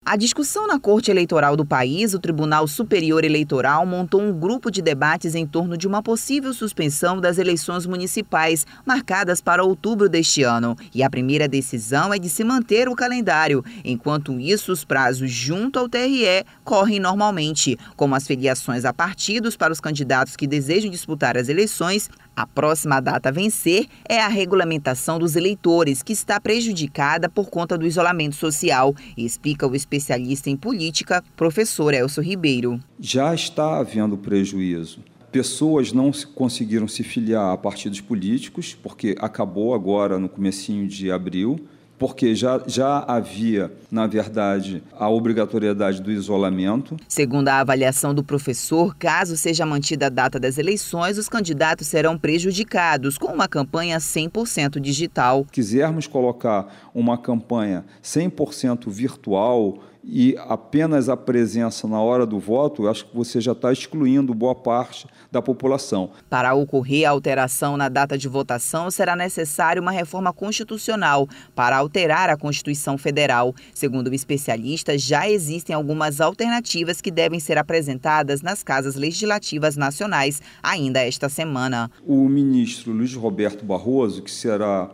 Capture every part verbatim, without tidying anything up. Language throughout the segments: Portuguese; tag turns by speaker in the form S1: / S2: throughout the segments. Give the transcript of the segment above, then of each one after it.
S1: A discussão na Corte Eleitoral do país, o Tribunal Superior Eleitoral montou um grupo de debates em torno de uma possível suspensão das eleições municipais, marcadas para outubro deste ano. E a primeira decisão é de se manter o calendário. Enquanto isso, os prazos junto ao T R E correm normalmente, como as filiações a partidos para os candidatos que desejam disputar as eleições. A próxima data a vencer é a regulamentação dos eleitores, que está prejudicada por conta do isolamento social, explica o especialista em política, professor Elcio Ribeiro.
S2: Já está havendo prejuízo. Pessoas não conseguiram se filiar a partidos políticos, porque acabou agora no comecinho de abril, porque já, já havia, na verdade, a obrigatoriedade do isolamento.
S1: Segundo a avaliação do professor, caso seja mantida a data das eleições, os candidatos serão prejudicados com uma campanha cem por cento digital.
S2: Quisermos colocar uma campanha cem por cento virtual e apenas a presença na hora do voto, eu acho que você já está excluindo boa parte da população.
S1: Para ocorrer a alteração na data de votação, será necessária uma reforma constitucional para alterar a Constituição Federal. Segundo o especialista, já existem algumas alternativas que devem ser apresentadas nas casas legislativas nacionais ainda esta semana.
S2: O ministro Luiz Roberto Barroso, que será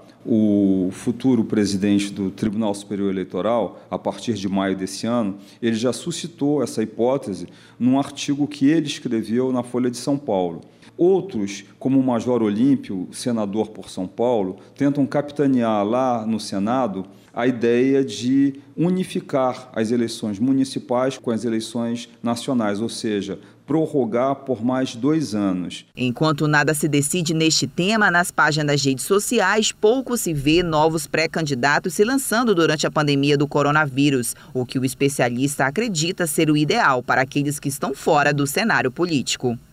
S2: o futuro presidente do Tribunal Superior Eleitoral, a partir de maio desse ano, ele já suscitou essa hipótese num artigo que ele escreveu na Folha de São Paulo. Outros, como o Major Olímpio, senador por São Paulo, tentam capitanear lá no Senado a ideia de unificar as eleições municipais com as eleições nacionais, ou seja, prorrogar por mais dois anos.
S1: Enquanto nada se decide neste tema, nas páginas das redes sociais, pouco se vê novos pré-candidatos se lançando durante a pandemia do coronavírus, o que o especialista acredita ser o ideal para aqueles que estão fora do cenário político.